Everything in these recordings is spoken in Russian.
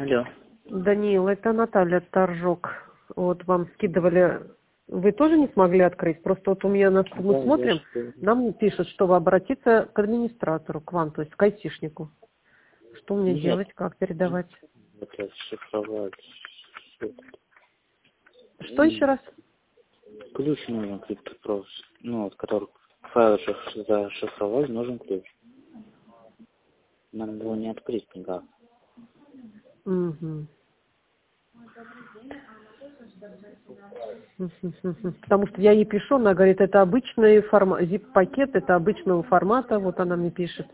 Алло. Даниил, это Наталья Торжок. Вот вам скидывали. Вы тоже не смогли открыть? Просто вот у меня мы Да, смотрим, нам пишут, что вы обратиться к администратору, к вам, то есть к айтишнику. Что мне Нет. делать, как передавать? Это шифровать. Что еще раз? Ключ нужен, криптопров. Ну, вот, который файл зашифровать, нужен ключ. Нам его не открыть никак. Угу. Потому что я ей пишу, она говорит, это обычный формат, zip-пакет, это обычного формата, вот она мне пишет.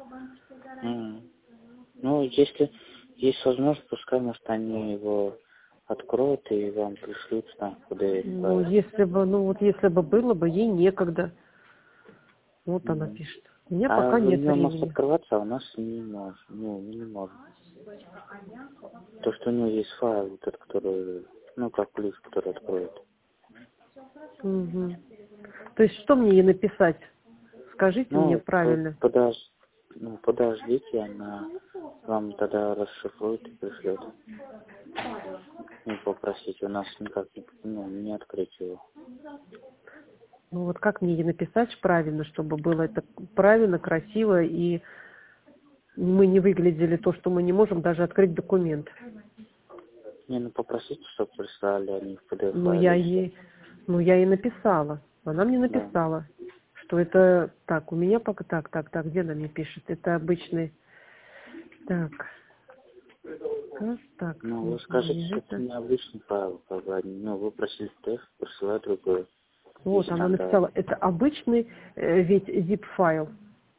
Ну, если есть возможность, пускай, может, они его откроют и вам пришлют там куда. Ну, если бы было бы, ей некогда. Вот она пишет. У меня А пока у нет нее может времени. открываться, а у нас не может. Ну, не может. То, что у него есть файл, вот этот, который, ну, как ключ, который откроет. Угу. То есть что мне ей написать? Скажите мне Ну, правильно. подождите, она вам тогда расшифрует и пришлет. Ну, попросите, у нас никак не открыть его. Ну вот как мне ей написать правильно, чтобы было это правильно, красиво, и мы не выглядели то, что мы не можем даже открыть документ. Не, ну попросите, чтобы прислали они в Ну я PDF-файле. ей написала. Она мне Да. написала, что это так, у меня пока так, где она мне пишет? Это обычный. Так. Так. Ну, вы скажите, что это необычный файл, как бы, ну, вы просили тест, присылать другой. Вот, Если она надо. написала, это обычный ведь zip-файл.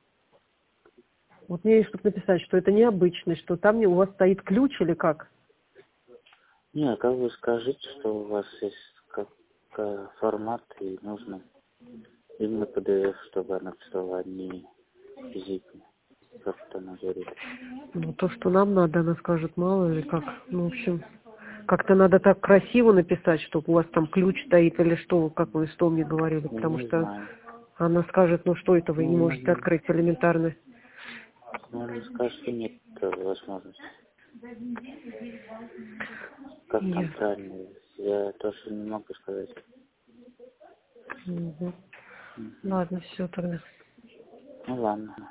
Вот мне чтобы написать, что это необычный, что там у вас стоит ключ или как? Не, как вы скажите, что у вас есть как формат и нужно именно PDF, чтобы она писала, а не физически, как это она говорит. Ну, то, что нам надо, она скажет, мало или как. Ну, в общем, как-то надо так красиво написать, чтобы у вас там ключ стоит или что, как вы что мне говорили, Я потому не что знаю. она скажет, ну что это вы не Ну, можете открыть элементарно. можно сказать, что нет возможности. Как там Нет. правильно? Я тоже не могу сказать. Ладно, все тогда. Ну ладно.